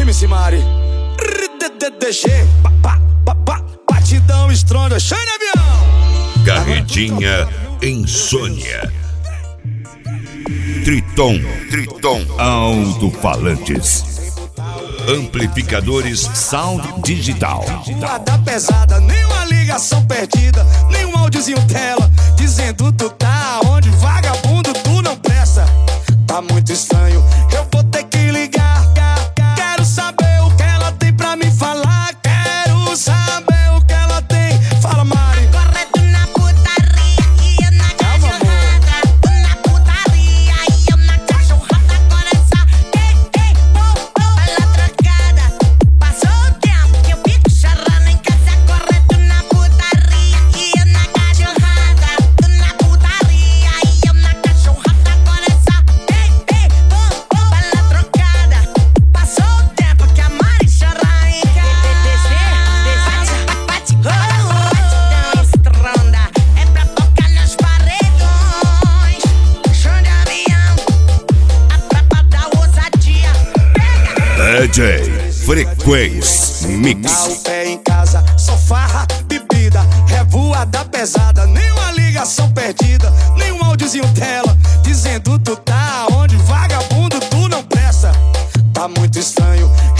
MC Mari. DG, batidão estronda, cheio de avião. Carretinha Insônia. Triton Alto-falantes. Amplificadores Sound Digital. Guarda pesada, nenhuma ligação perdida, nenhum áudiozinho tela dizendo tu tá onde, vagabundo, tu não presta. Tá muito estranho, eu vou ter que ligar. Quero saber o que ela tem pra me falar. Quero saber o que ela tem. Fala, Mari. Agora tu na putaria e eu na cachorrada. Tu na putaria e eu na cachorrada. Agora é só ela trocada. Passou o tempo que eu fico chorando em casa. Agora tu na putaria e eu na cachorrada. Tu na putaria e eu na cachorrada. Agora é só ela trocada. Passou o tempo que a Mari chora em casa. Batidão estronda, é pra tocar nos paredões. Chão de avião, a tropa da ousadia. Pega! DJ Frequência Mix. Dá o pé em casa, só farra, bebida, revoada pesada, nenhuma ligação perdida, nenhum áudiozinho tela dizendo tu tá onde, vagabundo, tu não presta. Tá muito estranho,